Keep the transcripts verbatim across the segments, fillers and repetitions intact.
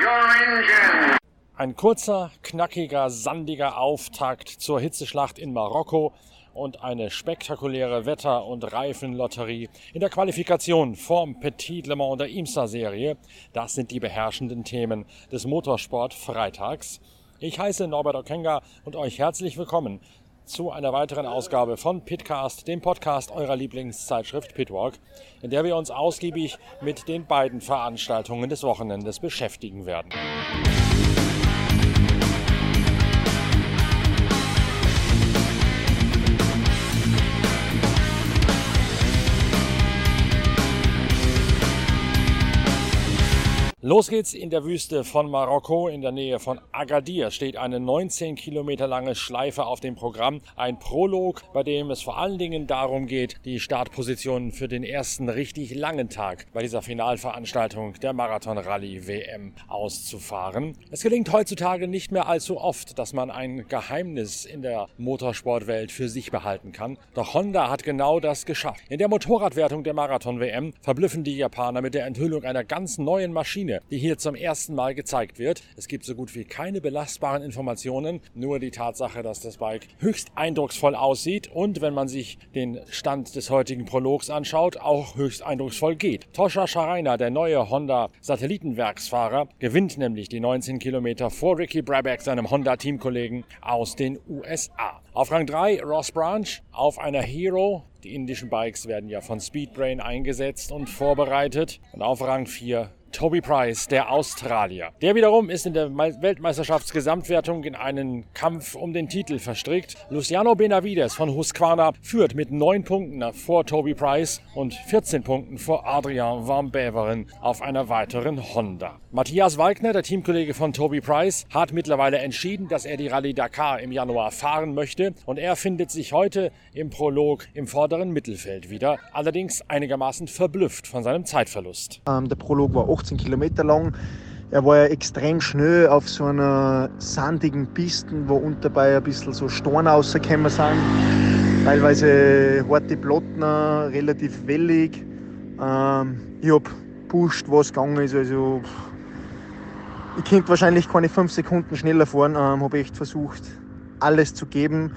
your engine. Ein kurzer, knackiger, sandiger Auftakt zur Hitzeschlacht in Marokko und eine spektakuläre Wetter- und Reifenlotterie in der Qualifikation vorm Petit Le Mans der IMSA-Serie. Das sind die beherrschenden Themen des Motorsport-Freitags. Ich heiße Norbert Okenga und euch herzlich willkommen zu einer weiteren Ausgabe von Pitcast, dem Podcast eurer Lieblingszeitschrift Pitwalk, in der wir uns ausgiebig mit den beiden Veranstaltungen des Wochenendes beschäftigen werden. Los geht's in der Wüste von Marokko. In der Nähe von Agadir steht eine neunzehn Kilometer lange Schleife auf dem Programm. Ein Prolog, bei dem es vor allen Dingen darum geht, die Startpositionen für den ersten richtig langen Tag bei dieser Finalveranstaltung der Marathon-Rallye-W M auszufahren. Es gelingt heutzutage nicht mehr allzu oft, dass man ein Geheimnis in der Motorsportwelt für sich behalten kann. Doch Honda hat genau das geschafft. In der Motorradwertung der Marathon-W M verblüffen die Japaner mit der Enthüllung einer ganz neuen Maschine, die hier zum ersten Mal gezeigt wird. Es gibt so gut wie keine belastbaren Informationen, nur die Tatsache, dass das Bike höchst eindrucksvoll aussieht und, wenn man sich den Stand des heutigen Prologs anschaut, auch höchst eindrucksvoll geht. Tosha Sharaina, der neue Honda-Satellitenwerksfahrer, gewinnt nämlich die neunzehn Kilometer vor Ricky Brabec, seinem Honda-Teamkollegen aus den U S A. Auf Rang drei Ross Branch auf einer Hero. Die indischen Bikes werden ja von Speedbrain eingesetzt und vorbereitet. Und auf Rang vier Toby Price, der Australier. Der wiederum ist in der Weltmeisterschaftsgesamtwertung in einen Kampf um den Titel verstrickt. Luciano Benavides von Husqvarna führt mit neun Punkten vor Toby Price und vierzehn Punkten vor Adrian Van Beveren auf einer weiteren Honda. Matthias Walkner, der Teamkollege von Toby Price, hat mittlerweile entschieden, dass er die Rallye Dakar im Januar fahren möchte, und er findet sich heute im Prolog im vorderen Mittelfeld wieder, allerdings einigermaßen verblüfft von seinem Zeitverlust. Ähm, der Prolog war achtzehn Kilometer lang. Er war ja extrem schnell auf so einer sandigen Piste, wo unterbei ein bisschen so Steine rausgekommen sind. Teilweise harte Platten, relativ wellig. Ähm, ich habe gepusht, was gegangen ist. Also, ich könnte wahrscheinlich keine fünf Sekunden schneller fahren. Ähm, habe echt versucht, alles zu geben.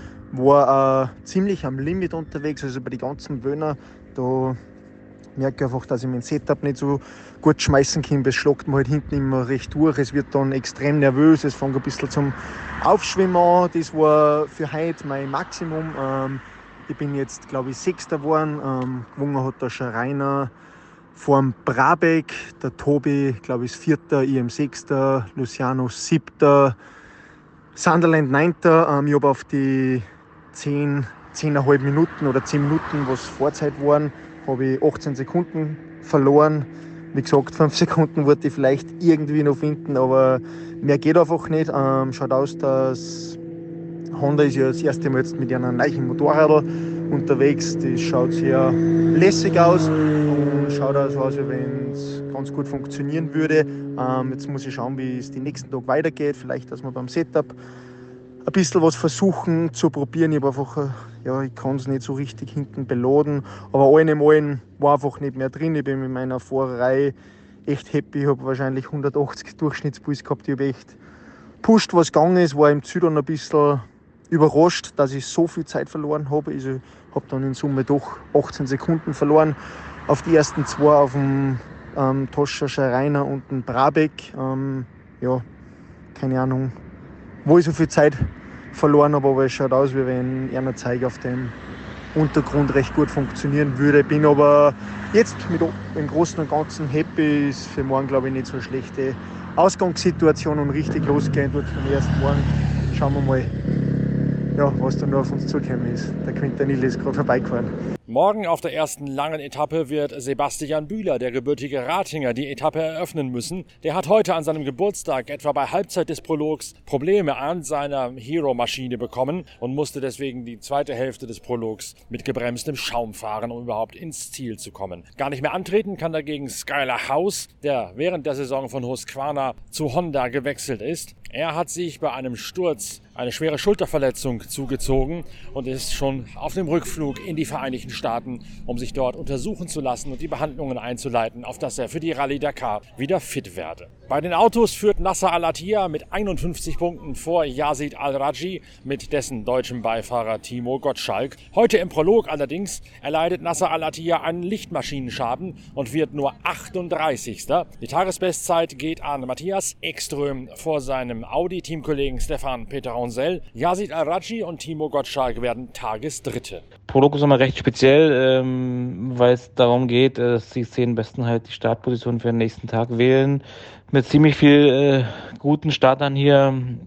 War äh, ziemlich am Limit unterwegs, also bei den ganzen Wöhner. Da merke einfach, dass ich mein Setup nicht so gut schmeißen kann. Es schlagt mir halt hinten immer recht durch. Es wird dann extrem nervös. Es fängt ein bisschen zum Aufschwimmen an. Das war für heute mein Maximum. Ähm, ich bin jetzt, glaube ich, Sechster geworden. Ähm, gewonnen hat der Sharaina vor dem Brabec. Der Tobi, glaube ich, ist Vierter. Ich am Sechster. Luciano Siebter. Sunderland Neunter. Ähm, ich habe auf die zehn, zehn Komma fünf Minuten oder zehn Minuten, was Vorzeit waren, habe ich achtzehn Sekunden verloren. Wie gesagt, fünf Sekunden wollte ich vielleicht irgendwie noch finden, aber mehr geht einfach nicht. Ähm, schaut aus, dass Honda ist ja das erste Mal jetzt mit einem neuen Motorrad unterwegs. Das schaut sehr lässig aus und schaut aus, als wenn es ganz gut funktionieren würde. Ähm, jetzt muss ich schauen, wie es den nächsten Tag weitergeht. Vielleicht, dass wir beim Setup ein bisschen was versuchen zu probieren. Ich habe einfach, ja, ich kann es nicht so richtig hinten beladen. Aber allen im allen war einfach nicht mehr drin. Ich bin mit meiner Fahrerei echt happy. Ich habe wahrscheinlich hundertachtzig Durchschnittspuls gehabt. Ich habe echt gepusht, was gegangen ist. War im Ziel dann ein bisschen überrascht, dass ich so viel Zeit verloren habe. Also ich habe dann in Summe doch achtzehn Sekunden verloren. Auf die ersten zwei, auf dem ähm, Tosha Sharaina und dem Brabec. Ähm, ja, keine Ahnung, wo ich so viel Zeit verloren habe, aber es schaut aus, wie wenn einer Zeig auf dem Untergrund recht gut funktionieren würde. Bin aber jetzt mit dem Großen und Ganzen happy. Ist für morgen, glaube ich, nicht so eine schlechte Ausgangssituation und richtig losgehen tut vom ersten Morgen. Schauen wir mal, ja, was da noch auf uns zugekommen ist. Der Quintanilli ist gerade vorbeigefahren. Morgen auf der ersten langen Etappe wird Sebastian Bühler, der gebürtige Ratinger, die Etappe eröffnen müssen. Der hat heute an seinem Geburtstag etwa bei Halbzeit des Prologs Probleme an seiner Hero-Maschine bekommen und musste deswegen die zweite Hälfte des Prologs mit gebremstem Schaum fahren, um überhaupt ins Ziel zu kommen. Gar nicht mehr antreten kann dagegen Skylar House, der während der Saison von Husqvarna zu Honda gewechselt ist. Er hat sich bei einem Sturz eine schwere Schulterverletzung zugezogen und ist schon auf dem Rückflug in die Vereinigten Staaten, um sich dort untersuchen zu lassen und die Behandlungen einzuleiten, auf dass er für die Rallye Dakar wieder fit werde. Bei den Autos führt Nasser Al-Attiyah mit einundfünfzig Punkten vor Yazid Al-Rajhi mit dessen deutschem Beifahrer Timo Gottschalk. Heute im Prolog allerdings erleidet Nasser Al-Attiyah einen Lichtmaschinenschaden und wird nur achtunddreißigster Die Tagesbestzeit geht an Matthias Ekström vor seinem Audi-Teamkollegen Stefan Peteronsel. Yazid Al-Rajhi und Timo Gottschalk werden Tagesdritte. Prolog ist immer recht speziell, ähm, weil es darum geht, dass die zehn Besten halt die Startposition für den nächsten Tag wählen. Mit ziemlich viel äh, guten Startern hier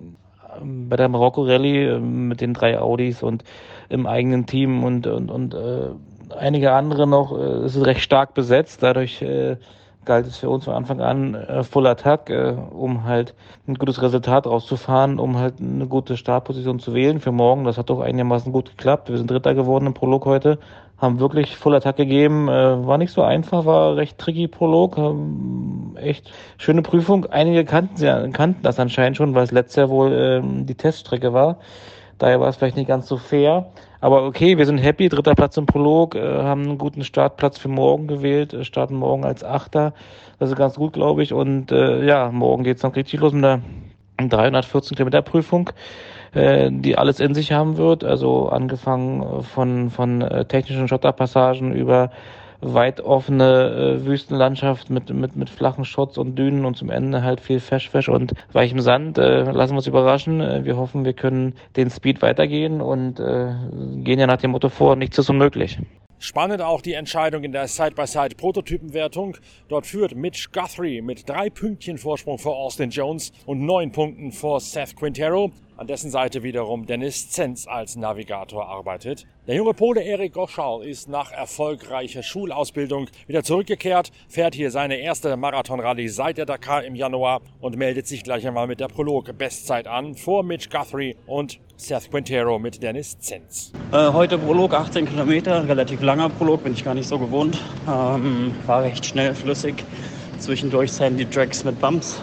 ähm, bei der Marokko Rallye äh, mit den drei Audis und im eigenen Team und und und äh, einige andere noch. Äh, es ist recht stark besetzt, dadurch äh, galt es für uns von Anfang an äh, Full Attack, äh, um halt ein gutes Resultat rauszufahren, um halt eine gute Startposition zu wählen für morgen. Das hat doch einigermaßen gut geklappt. Wir sind Dritter geworden im Prolog heute, haben wirklich Full Attack gegeben. Äh, war nicht so einfach, war recht tricky Prolog. Ähm, echt schöne Prüfung. Einige kannten, sie, kannten das anscheinend schon, weil es letztes Jahr wohl ähm, die Teststrecke war. Daher war es vielleicht nicht ganz so fair. Aber okay, wir sind happy. Dritter Platz im Prolog, äh, haben einen guten Startplatz für morgen gewählt, äh, starten morgen als Achter. Das ist ganz gut, glaube ich. Und äh, ja, morgen geht's dann richtig los mit der dreihundertvierzehn Kilometer Prüfung, äh, die alles in sich haben wird. Also angefangen von, von äh, technischen Schotterpassagen über weit offene äh, Wüstenlandschaft mit, mit, mit flachen Schotts und Dünen und zum Ende halt viel Feschfesch und weichem Sand. Äh, lassen wir uns überraschen. Äh, wir hoffen, wir können den Speed weitergehen und äh, gehen ja nach dem Motto vor, nichts ist unmöglich. Spannend auch die Entscheidung in der Side-by-Side-Prototypenwertung. Dort führt Mitch Guthrie mit drei Pünktchen Vorsprung vor Austin Jones und neun Punkten vor Seth Quintero. An dessen Seite wiederum Dennis Zenz als Navigator arbeitet. Der junge Pole Erik Goschal ist nach erfolgreicher Schulausbildung wieder zurückgekehrt, fährt hier seine erste Marathon-Rallye seit der Dakar im Januar und meldet sich gleich einmal mit der Prolog-Bestzeit an vor Mitch Guthrie und Seth Quintero mit Dennis Zenz. Äh, heute Prolog achtzehn Kilometer, relativ langer Prolog, bin ich gar nicht so gewohnt. Ähm, war recht schnell, flüssig. Zwischendurch Sandy Tracks mit Bumps.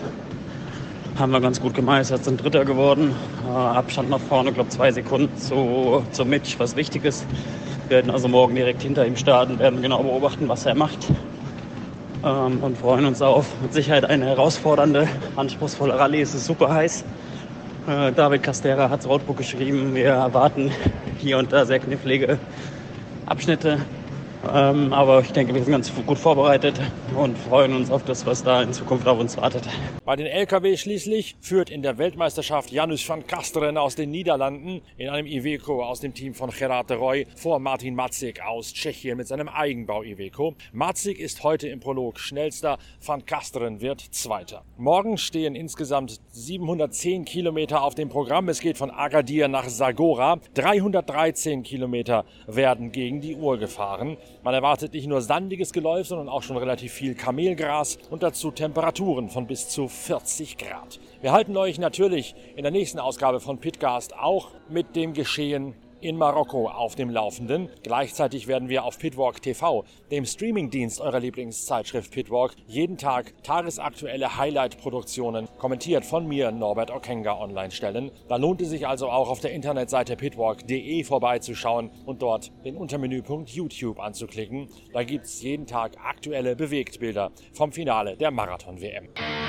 Haben wir ganz gut gemeistert, sind Dritter geworden. Äh, Abstand nach vorne, glaube zwei Sekunden zu, zu Mitch, was wichtig ist. Wir werden also morgen direkt hinter ihm starten, werden genau beobachten, was er macht. Ähm, und freuen uns auf mit Sicherheit eine herausfordernde, anspruchsvolle Rallye. Es ist super heiß. Äh, David Castera hat das Roadbook geschrieben. Wir erwarten hier und da sehr knifflige Abschnitte. Ähm, aber ich denke, wir sind ganz gut vorbereitet und freuen uns auf das, was da in Zukunft auf uns wartet. Bei den L K W schließlich führt in der Weltmeisterschaft Janusz van Kasteren aus den Niederlanden in einem Iveco aus dem Team von Gerard de Roy vor Martin Macik aus Tschechien mit seinem Eigenbau Iveco. Macik ist heute im Prolog schnellster, van Kasteren wird Zweiter. Morgen stehen insgesamt siebenhundertzehn Kilometer auf dem Programm. Es geht von Agadir nach Zagora. dreihundertdreizehn Kilometer werden gegen die Uhr gefahren. Man erwartet nicht nur sandiges Geläuf, sondern auch schon relativ viel Kamelgras und dazu Temperaturen von bis zu vierzig Grad. Wir halten euch natürlich in der nächsten Ausgabe von Pitcast auch mit dem Geschehen in Marokko auf dem Laufenden. Gleichzeitig werden wir auf Pitwalk T V, dem Streamingdienst eurer Lieblingszeitschrift Pitwalk, jeden Tag tagesaktuelle Highlight-Produktionen, kommentiert von mir, Norbert Okenga, online stellen. Da lohnt es sich also auch auf der Internetseite pitwalk punkt de vorbeizuschauen und dort den Untermenüpunkt YouTube anzuklicken. Da gibt es jeden Tag aktuelle Bewegtbilder vom Finale der Marathon-W M.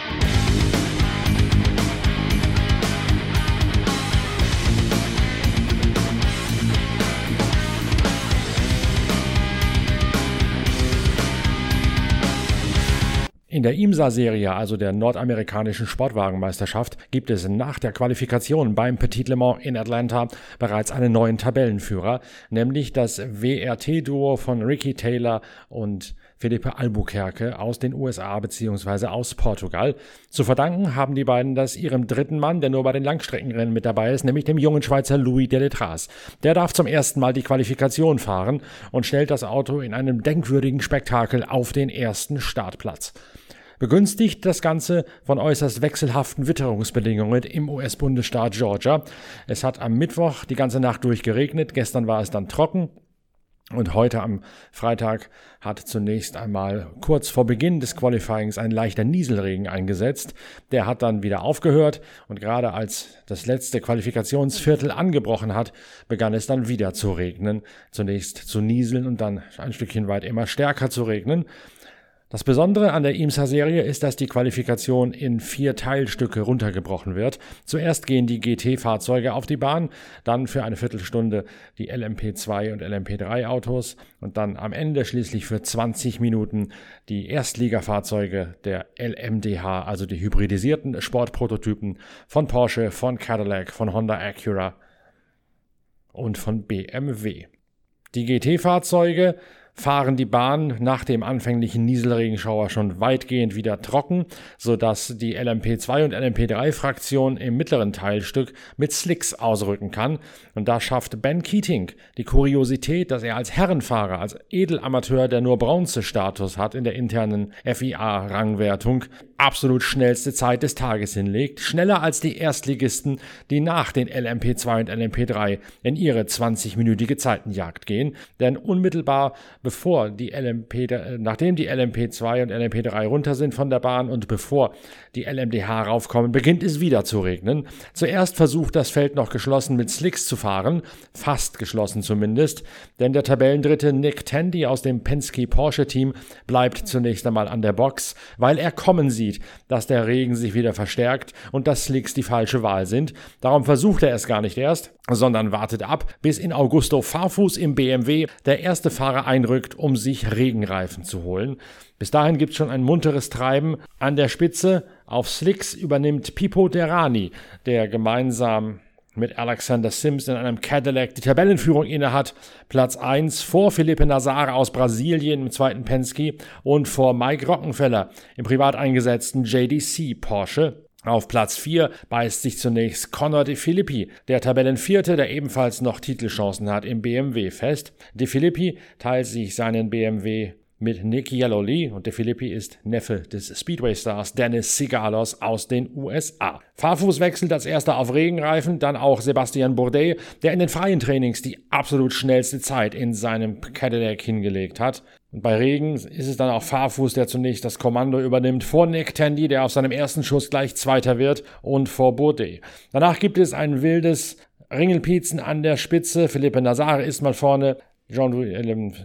In der IMSA-Serie, also der nordamerikanischen Sportwagenmeisterschaft, gibt es nach der Qualifikation beim Petit Le Mans in Atlanta bereits einen neuen Tabellenführer, nämlich das W R T-Duo von Ricky Taylor und Felipe Albuquerque aus den U S A bzw. aus Portugal. Zu verdanken haben die beiden das ihrem dritten Mann, der nur bei den Langstreckenrennen mit dabei ist, nämlich dem jungen Schweizer Louis Deletraz. Der darf zum ersten Mal die Qualifikation fahren und stellt das Auto in einem denkwürdigen Spektakel auf den ersten Startplatz. Begünstigt das Ganze von äußerst wechselhaften Witterungsbedingungen im U S-Bundesstaat Georgia. Es hat am Mittwoch die ganze Nacht durch geregnet, gestern war es dann trocken. Und heute am Freitag hat zunächst einmal kurz vor Beginn des Qualifyings ein leichter Nieselregen eingesetzt. Der hat dann wieder aufgehört und gerade als das letzte Qualifikationsviertel angebrochen hat, begann es dann wieder zu regnen. Zunächst zu nieseln und dann ein Stückchen weit immer stärker zu regnen. Das Besondere an der IMSA-Serie ist, dass die Qualifikation in vier Teilstücke runtergebrochen wird. Zuerst gehen die G T-Fahrzeuge auf die Bahn, dann für eine Viertelstunde die L M P zwei und L M P drei Autos und dann am Ende schließlich für zwanzig Minuten die Erstligafahrzeuge der L M D H, also die hybridisierten Sportprototypen von Porsche, von Cadillac, von Honda Acura und von B M W. Die G T-Fahrzeuge fahren die Bahn nach dem anfänglichen Nieselregenschauer schon weitgehend wieder trocken, sodass die L M P zwei und L M P drei Fraktion im mittleren Teilstück mit Slicks ausrücken kann. Und da schafft Ben Keating die Kuriosität, dass er als Herrenfahrer, als Edelamateur, der nur Bronzestatus hat in der internen F I A-Rangwertung, absolut schnellste Zeit des Tages hinlegt, schneller als die Erstligisten, die nach den L M P zwei und L M P drei in ihre zwanzigminütige Zeitenjagd gehen, denn unmittelbar bevor die L M P, nachdem die L M P zwei und L M P drei runter sind von der Bahn und bevor die L M D H raufkommen, beginnt es wieder zu regnen. Zuerst versucht das Feld noch geschlossen mit Slicks zu fahren, fast geschlossen zumindest, denn der Tabellendritte Nick Tandy aus dem Penske-Porsche-Team bleibt zunächst einmal an der Box, weil er kommen sieht, dass der Regen sich wieder verstärkt und dass Slicks die falsche Wahl sind. Darum versucht er es gar nicht erst, sondern wartet ab, bis in Augusto Farfus im B M W der erste Fahrer einrückt, um sich Regenreifen zu holen. Bis dahin gibt es schon ein munteres Treiben. An der Spitze auf Slicks übernimmt Pipo Derani, der gemeinsam mit Alexander Sims in einem Cadillac die Tabellenführung innehat. Platz eins vor Felipe Nasar aus Brasilien im zweiten Penske und vor Mike Rockenfeller im privat eingesetzten J D C Porsche. Auf Platz vier beißt sich zunächst Connor De Phillippi, der Tabellenvierte, der ebenfalls noch Titelchancen hat, im B M W fest. De Phillippi teilt sich seinen B M W mit Nick Yalowlee und De Phillippi ist Neffe des Speedway-Stars Dennis Sigalos aus den U S A. Farfus wechselt als erster auf Regenreifen, dann auch Sebastian Bourdais, der in den freien Trainings die absolut schnellste Zeit in seinem Cadillac hingelegt hat. Und bei Regen ist es dann auch Farfus, der zunächst das Kommando übernimmt, vor Nick Tandy, der auf seinem ersten Schuss gleich Zweiter wird, und vor Bourdais. Danach gibt es ein wildes Ringelpiezen an der Spitze. Felipe Nasar ist mal vorne, Jean-Louis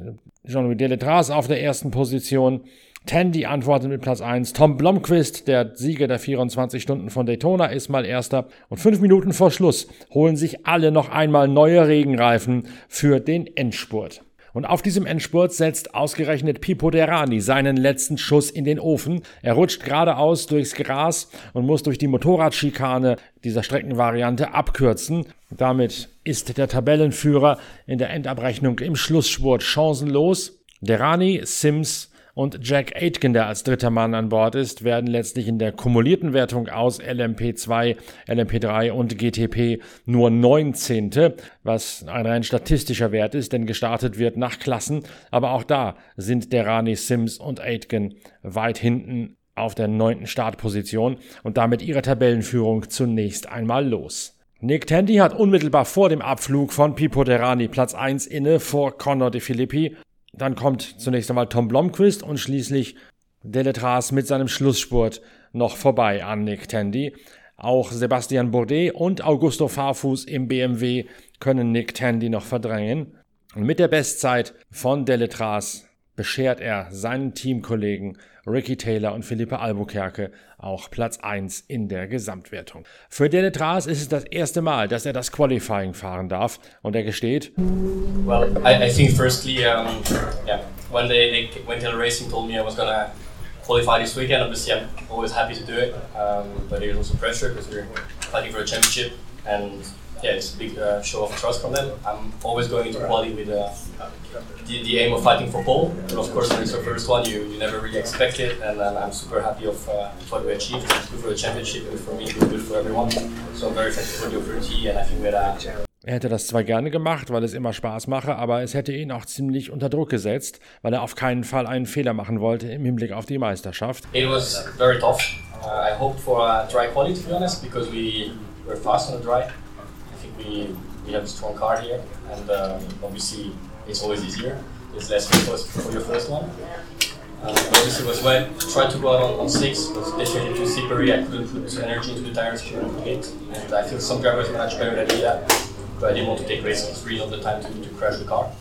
Jean Deletraz auf der ersten Position. Tandy antwortet mit Platz eins. Tom Blomqvist, der Sieger der vierundzwanzig Stunden von Daytona, ist mal Erster. Und fünf Minuten vor Schluss holen sich alle noch einmal neue Regenreifen für den Endspurt. Und auf diesem Endspurt setzt ausgerechnet Pipo Derani seinen letzten Schuss in den Ofen. Er rutscht geradeaus durchs Gras und muss durch die Motorradschikane dieser Streckenvariante abkürzen. Damit ist der Tabellenführer in der Endabrechnung im Schlussspurt chancenlos. Derani, Sims und Jack Aitken, der als dritter Mann an Bord ist, werden letztlich in der kumulierten Wertung aus L M P zwei, L M P drei und G T P nur neunzehnte, was ein rein statistischer Wert ist, denn gestartet wird nach Klassen, aber auch da sind Derani, Sims und Aitken weit hinten auf der neunten Startposition und damit ihre Tabellenführung zunächst einmal los. Nick Tandy hat unmittelbar vor dem Abflug von Pipo Derani Platz eins inne vor Connor De Phillippi. Dann kommt zunächst einmal Tom Blomqvist und schließlich Deletraz mit seinem Schlussspurt noch vorbei an Nick Tandy. Auch Sebastian Bourdais und Augusto Farfus im B M W können Nick Tandy noch verdrängen. Und mit der Bestzeit von Deletraz beschert er seinen Teamkollegen Ricky Taylor und Felipe Albuquerque auch Platz eins in der Gesamtwertung. Für Deletraz ist es das erste Mal, dass er das Qualifying fahren darf und er gesteht: Well, I, I think firstly, um, yeah, when they, they when Taylor Racing told me I was gonna qualify this weekend, obviously I'm always happy to do it, um, but there's also pressure because we're fighting for a championship and yeah, it's a big uh, show of trust from them. I'm always going into quali with uh, the, the aim of fighting for pole, but of course when it's your first one, you, you never really expect it, and, and I'm super happy of uh, what we achieved. It's good for the championship, good for me, good for everyone. So I'm very thankful for the opportunity, and I think that uh, Er hätte das zwar gerne gemacht, weil es immer Spaß mache, aber es hätte ihn auch ziemlich unter Druck gesetzt, weil er auf keinen Fall einen Fehler machen wollte im Hinblick auf die Meisterschaft. It was very tough. Uh, I hoped for a dry quali, to be honest, because we were fast on the dry. I think we we have a strong car here, and uh, obviously it's always easier. It's less focus for your first one. Um, obviously, was when I tried to go out on, on six, it was definitely too slippery. I couldn't put energy into the tires to eight, and I feel some drivers manage better than me that, but I didn't want to take risks. It's really not the time to, to crash the car.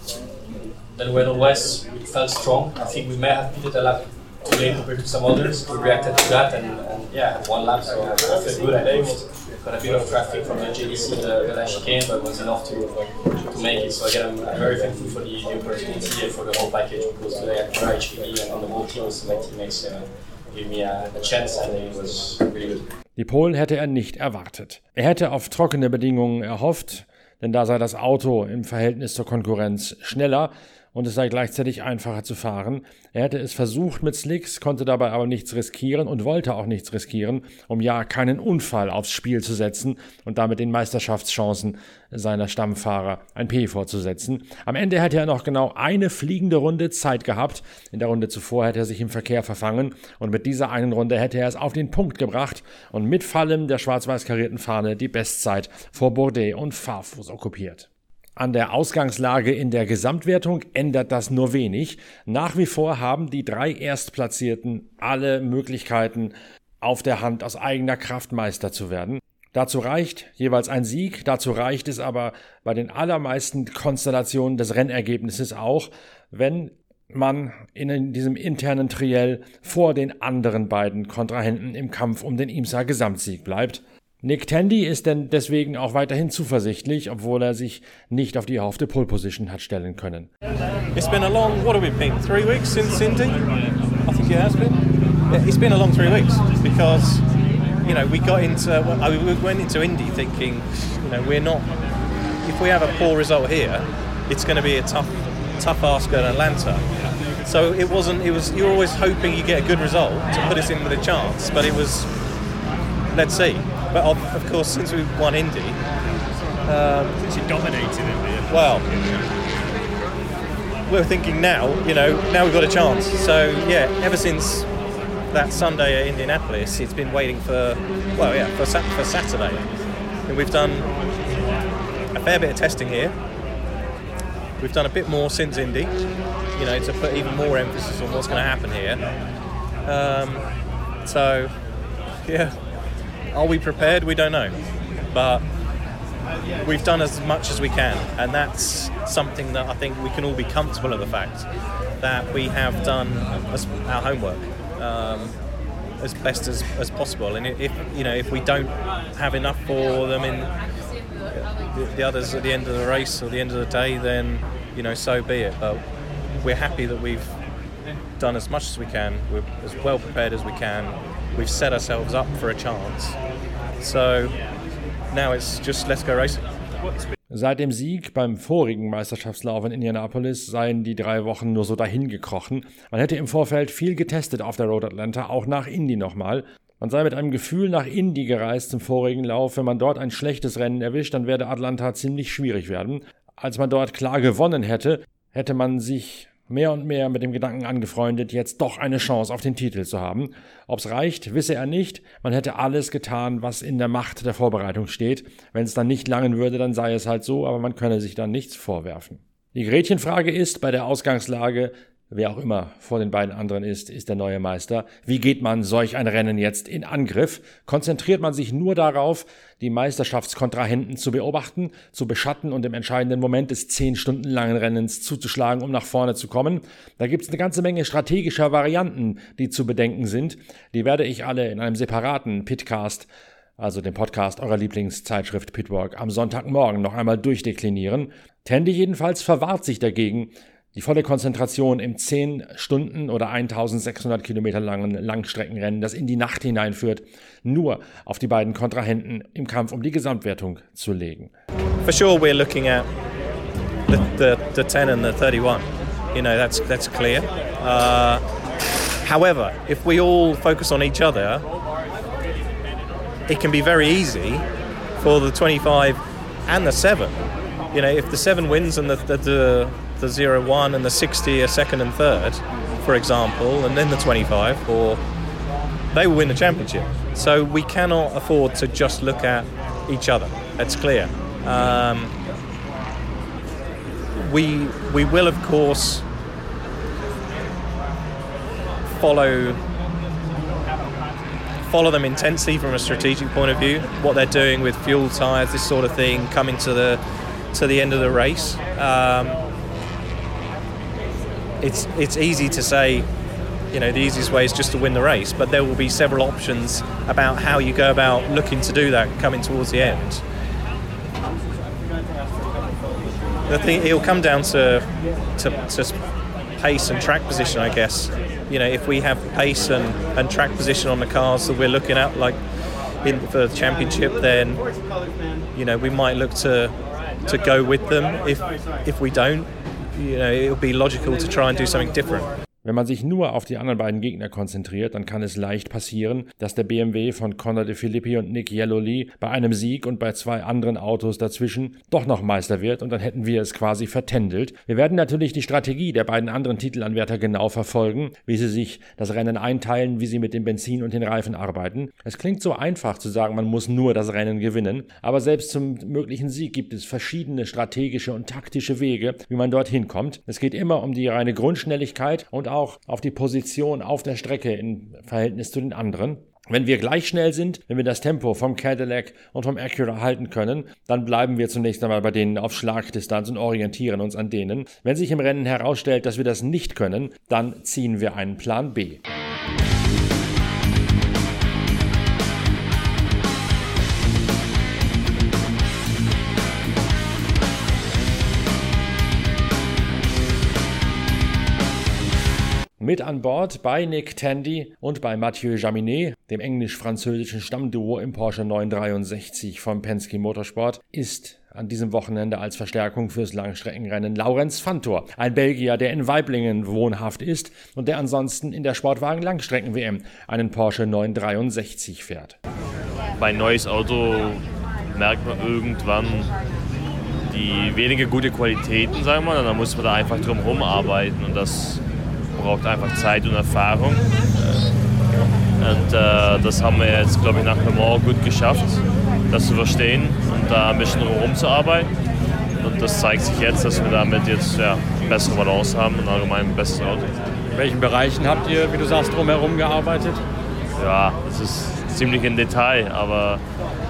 Then when on West, it felt strong. I think we may have pitted a lap too late compared to some others. We reacted to that, and, and yeah, I had one lap, so I felt good. I moved. Got a bit of traffic from the J D C, the, the last chicane, but it was enough to to make it. So again, I'm, I'm very thankful for the, the opportunity and for the whole package, because today I tried H P B and on the whole team, my teammates uh, gave me a, a chance, and it was really good. Die Polen hätte er nicht erwartet. Er hätte auf trockene Bedingungen erhofft, denn da sei das Auto im Verhältnis zur Konkurrenz schneller und es sei gleichzeitig einfacher zu fahren. Er hätte es versucht mit Slicks, konnte dabei aber nichts riskieren und wollte auch nichts riskieren, um ja keinen Unfall aufs Spiel zu setzen und damit den Meisterschaftschancen seiner Stammfahrer ein P vorzusetzen. Am Ende hätte er noch genau eine fliegende Runde Zeit gehabt. In der Runde zuvor hätte er sich im Verkehr verfangen und mit dieser einen Runde hätte er es auf den Punkt gebracht und mit Fallen der schwarz-weiß karierten Fahne die Bestzeit vor Bourdais und Farfus okkupiert. An der Ausgangslage in der Gesamtwertung ändert das nur wenig. Nach wie vor haben die drei Erstplatzierten alle Möglichkeiten auf der Hand, aus eigener Kraft Meister zu werden. Dazu reicht jeweils ein Sieg, dazu reicht es aber bei den allermeisten Konstellationen des Rennergebnisses auch, wenn man in diesem internen Triell vor den anderen beiden Kontrahenten im Kampf um den IMSA Gesamtsieg bleibt. Nick Tandy ist denn deswegen auch weiterhin zuversichtlich, obwohl er sich nicht auf die erhoffte Pole Position hat stellen können. It's been a long, what have we been, three weeks since Indy? I think it has been. It's been a long three weeks because, you know, we got into, I mean, we went into Indy thinking, you know, we're not, if we have a poor result here, it's going to be a tough, tough ask at Atlanta. So it wasn't, it was, you were always hoping you get a good result to put us in with a chance, but it was, let's see. But of, of course, since we won Indy, um, since you dominated Indy, well, we're thinking now, you know, now we've got a chance. So yeah, ever since that Sunday at Indianapolis, it's been waiting for, well, yeah, for, for Saturday, and we've done a fair bit of testing here. We've done a bit more since Indy, you know, to put even more emphasis on what's going to happen here. Um, so, yeah. Are we prepared? We don't know. But we've done as much as we can, and that's something that I think we can all be comfortable of the fact that we have done our homework um, as best as, as possible. And if you know, if we don't have enough for them in the others at the end of the race or the end of the day, then you know, so be it. But we're happy that we've done as much as we can. We're as well prepared as we can. We've set ourselves up for a chance. So now it's just let's go racing. Seit dem Sieg beim vorigen Meisterschaftslauf in Indianapolis seien die drei Wochen nur so dahingekrochen. Man hätte im Vorfeld viel getestet auf der Road Atlanta, auch nach Indy nochmal. Man sei mit einem Gefühl nach Indy gereist zum vorigen Lauf. Wenn man dort ein schlechtes Rennen erwischt, dann werde Atlanta ziemlich schwierig werden. Als man dort klar gewonnen hätte, hätte man sich mehr und mehr mit dem Gedanken angefreundet, jetzt doch eine Chance auf den Titel zu haben. Ob's reicht, wisse er nicht. Man hätte alles getan, was in der Macht der Vorbereitung steht. Wenn es dann nicht langen würde, dann sei es halt so, aber man könne sich dann nichts vorwerfen. Die Gretchenfrage ist bei der Ausgangslage, wer auch immer vor den beiden anderen ist, ist der neue Meister. Wie geht man solch ein Rennen jetzt in Angriff? Konzentriert man sich nur darauf, die Meisterschaftskontrahenten zu beobachten, zu beschatten und im entscheidenden Moment des zehn Stunden langen Rennens zuzuschlagen, um nach vorne zu kommen? Da gibt es eine ganze Menge strategischer Varianten, die zu bedenken sind. Die werde ich alle in einem separaten Pitcast, also dem Podcast eurer Lieblingszeitschrift Pitwalk, am Sonntagmorgen noch einmal durchdeklinieren. Tandy jedenfalls verwahrt sich dagegen, die volle Konzentration im zehn Stunden oder eintausendsechshundert Kilometer langen Langstreckenrennen, das in die Nacht hineinführt, nur auf die beiden Kontrahenten im Kampf um die Gesamtwertung zu legen. For sure we're looking at the, the, the ten and the thirty-one. You know, that's, that's clear. Uh, however, if we all focus on each other, it can be very easy for the twenty-five and the seven. You know, if the seven wins and the, the, the the zero one and the sixty are second and third, for example, and then the twenty-five, or they will win the championship. So we cannot afford to just look at each other. That's clear. Um, we we will of course follow follow them intensely from a strategic point of view, what they're doing with fuel tyres, this sort of thing, coming to the to the end of the race. Um, it's it's easy to say, you know, the easiest way is just to win the race, but there will be several options about how you go about looking to do that coming towards the end. The thing, it'll come down to, to to pace and track position, I guess. You know, if we have pace and, and track position on the cars that we're looking at, like in for the championship, then you know we might look to to go with them. If if we don't, you know, it'll be logical to try and do something different. Wenn man sich nur auf die anderen beiden Gegner konzentriert, dann kann es leicht passieren, dass der B M W von Connor De Phillippi und Nick Yellow-Lee bei einem Sieg und bei zwei anderen Autos dazwischen doch noch Meister wird und dann hätten wir es quasi vertändelt. Wir werden natürlich die Strategie der beiden anderen Titelanwärter genau verfolgen, wie sie sich das Rennen einteilen, wie sie mit dem Benzin und den Reifen arbeiten. Es klingt so einfach zu sagen, man muss nur das Rennen gewinnen, aber selbst zum möglichen Sieg gibt es verschiedene strategische und taktische Wege, wie man dorthin kommt. Es geht immer um die reine Grundschnelligkeit und auch auf die Position auf der Strecke im Verhältnis zu den anderen. Wenn wir gleich schnell sind, wenn wir das Tempo vom Cadillac und vom Acura halten können, dann bleiben wir zunächst einmal bei denen auf Schlagdistanz und orientieren uns an denen. Wenn sich im Rennen herausstellt, dass wir das nicht können, dann ziehen wir einen Plan B. Mit an Bord bei Nick Tandy und bei Mathieu Jaminet, dem englisch-französischen Stammduo im Porsche neun dreiundsechzig vom Penske Motorsport, ist an diesem Wochenende als Verstärkung fürs Langstreckenrennen Laurens Vanthoor, ein Belgier, der in Waiblingen wohnhaft ist und der ansonsten in der Sportwagen Langstrecken-W M einen Porsche neun dreiundsechzig fährt. Bei neues Auto merkt man irgendwann die weniger gute Qualitäten, sagen wir, und dann muss man da einfach drum herum arbeiten und das braucht einfach Zeit und Erfahrung. Und äh, das haben wir jetzt, glaube ich, nach Le Mans gut geschafft, das zu verstehen und da ein bisschen rumzuarbeiten. Und das zeigt sich jetzt, dass wir damit jetzt ja, eine bessere Balance haben und allgemein ein besseres Auto. In welchen Bereichen habt ihr, wie du sagst, drumherum gearbeitet? Ja, das ist ziemlich im Detail, aber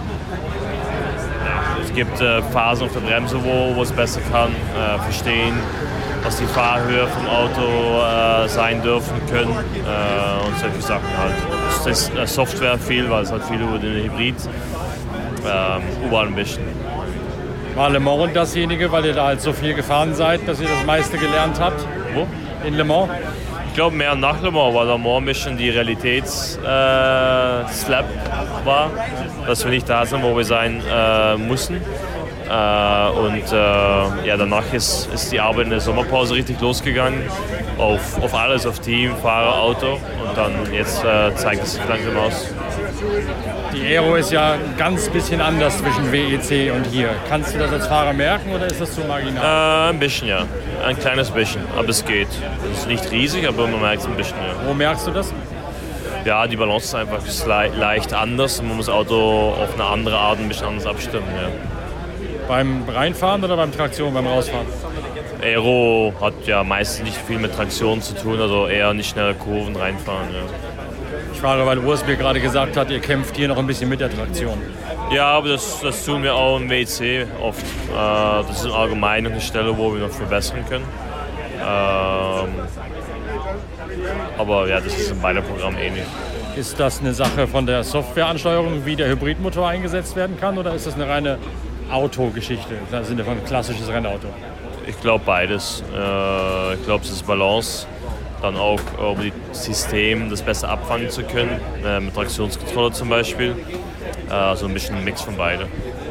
ja, es gibt äh, Phasen auf der Bremse, wo, wo es besser kann, äh, verstehen, was die Fahrhöhe vom Auto äh, sein dürfen können äh, und solche Sachen halt. Es ist äh, Software viel, weil es halt viel über den Hybrid, ähm, überall ein bisschen. War Le Mans dasjenige, weil ihr da halt so viel gefahren seid, dass ihr das meiste gelernt habt? Wo? In Le Mans? Ich glaube mehr nach Le Mans, weil Le Mans ein bisschen die Realitäts-Slap äh, war, dass wir nicht da sind, wo wir sein äh, mussten. Uh, und uh, ja, danach ist, ist die Arbeit in der Sommerpause richtig losgegangen, auf, auf alles, auf Team, Fahrer, Auto und dann jetzt uh, zeigt es sich langsam aus. Die Aero ist ja ein ganz bisschen anders zwischen W E C und hier. Kannst du das als Fahrer merken oder ist das zu marginal? Uh, ein bisschen, ja. Ein kleines bisschen, aber es geht. Es ist nicht riesig, aber man merkt es ein bisschen, ja. Wo merkst du das? Ja, die Balance ist einfach le- leicht anders und man muss das Auto auf eine andere Art ein bisschen anders abstimmen, ja. Beim Reinfahren oder beim Traktion, beim Rausfahren? Aero hat ja meistens nicht viel mit Traktion zu tun, also eher nicht schnelle Kurven reinfahren. Ja. Ich frage, weil Urs mir gerade gesagt hat, ihr kämpft hier noch ein bisschen mit der Traktion. Ja, aber das, das tun wir auch im W E C oft. Äh, das ist allgemein eine Stelle, wo wir noch verbessern können. Ähm, aber ja, das ist in beiden Programmen ähnlich. Ist das eine Sache von der Softwareansteuerung, wie der Hybridmotor eingesetzt werden kann, oder ist das eine reine Autogeschichte, im Sinne von klassisches Rennauto? Ich glaube beides. Äh, ich glaube, es ist Balance, dann auch über das System das besser abfangen zu können, äh, mit Traktionskontrolle zum Beispiel. Äh, also ein bisschen ein Mix von beiden.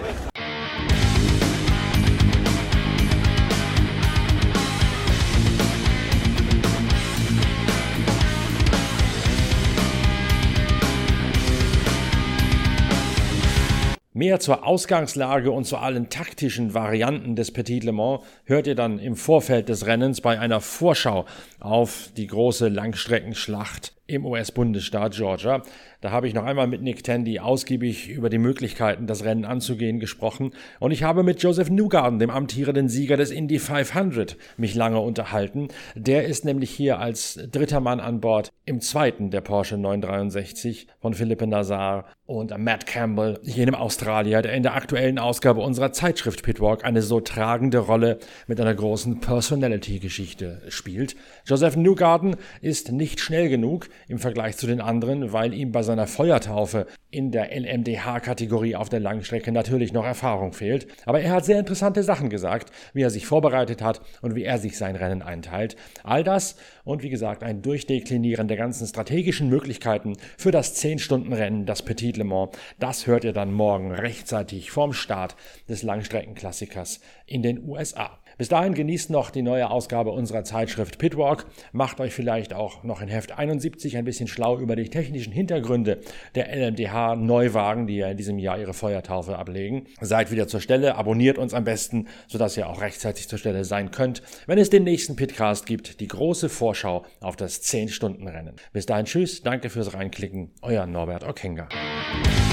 Mehr zur Ausgangslage und zu allen taktischen Varianten des Petit Le Mans hört ihr dann im Vorfeld des Rennens bei einer Vorschau auf die große Langstreckenschlacht im U S-Bundesstaat Georgia. Da habe ich noch einmal mit Nick Tandy ausgiebig über die Möglichkeiten, das Rennen anzugehen, gesprochen. Und ich habe mit Joseph Newgarden, dem amtierenden Sieger des Indy fünfhundert, mich lange unterhalten. Der ist nämlich hier als dritter Mann an Bord im zweiten der Porsche neunhundertdreiundsechzig von Philippe Nazar und Matt Campbell, jenem Australier, der in der aktuellen Ausgabe unserer Zeitschrift Pitwalk eine so tragende Rolle mit einer großen Personality-Geschichte spielt. Joseph Newgarden ist nicht schnell genug im Vergleich zu den anderen, weil ihm bei seiner Feuertaufe in der L M D H-Kategorie auf der Langstrecke natürlich noch Erfahrung fehlt. Aber er hat sehr interessante Sachen gesagt, wie er sich vorbereitet hat und wie er sich sein Rennen einteilt. All das und wie gesagt ein Durchdeklinieren der ganzen strategischen Möglichkeiten für das zehn-Stunden-Rennen, das Petit Le Mans, das hört ihr dann morgen rechtzeitig vorm Start des Langstreckenklassikers in den U S A. Bis dahin genießt noch die neue Ausgabe unserer Zeitschrift Pitwalk. Macht euch vielleicht auch noch in Heft einundsiebzig ein bisschen schlau über die technischen Hintergründe der L M D H-Neuwagen, die ja in diesem Jahr ihre Feuertaufe ablegen. Seid wieder zur Stelle, abonniert uns am besten, sodass ihr auch rechtzeitig zur Stelle sein könnt, wenn es den nächsten Pitcast gibt, die große Vorschau auf das zehn-Stunden-Rennen. Bis dahin tschüss, danke fürs Reinklicken, euer Norbert Okenga.